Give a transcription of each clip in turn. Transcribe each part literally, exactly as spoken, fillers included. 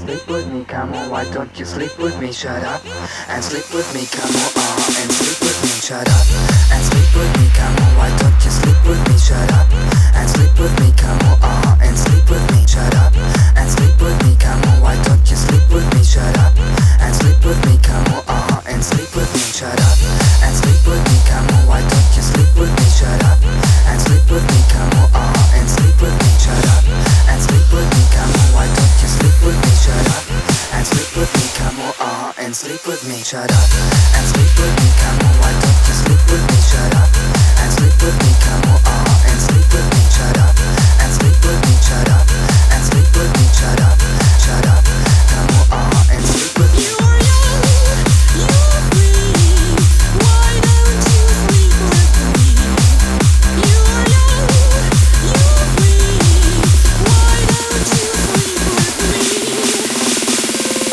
sleep with me, come on, why don't you sleep with me? Shut up and sleep with me, come on, uh, and sleep with me. Shut up and sleep with me, come on, why don't you sleep with me? Shut up and sleep with me, come on, uh, and sleep with me. Shut up and sleep with me, come on, why don't you sleep with me? Shut up and sleep with me, come on, uh, and sleep with me. Shut up and sleep with me, come on, why don't you sleep with me? Shut up and sleep with me, come on, uh, and sleep with me. Shut up and sleep with me, come on, why don't you sleep with me? Shut up and sleep with me, come on, uh, and sleep with me. Shut up and sleep with me, come on, why don't you sleep with me? Shut up and sleep with me, come on, uh, and sleep with me. Shut up and sleep with me. Shut up and sleep with me. Shut up, shut up, come on, uh, and sleep with me. You're young, you're free. Why don't you sleep with me? You're young, you're free. Why don't you sleep with me?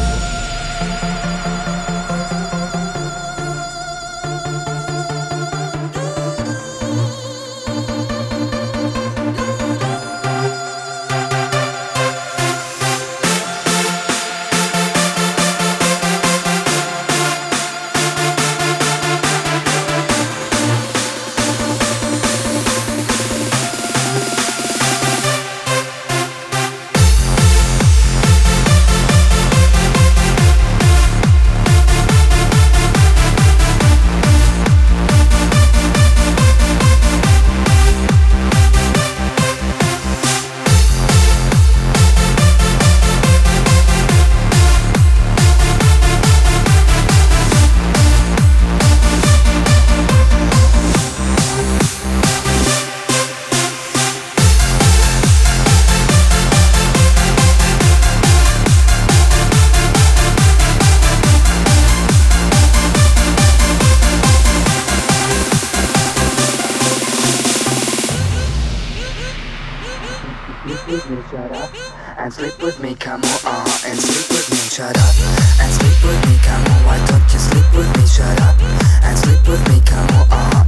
Sleep with me, shut up and sleep with me, come on, uh, and sleep with me. Shut up and sleep with me, come on, why don't you sleep with me? Shut up and sleep with me, come on, uh.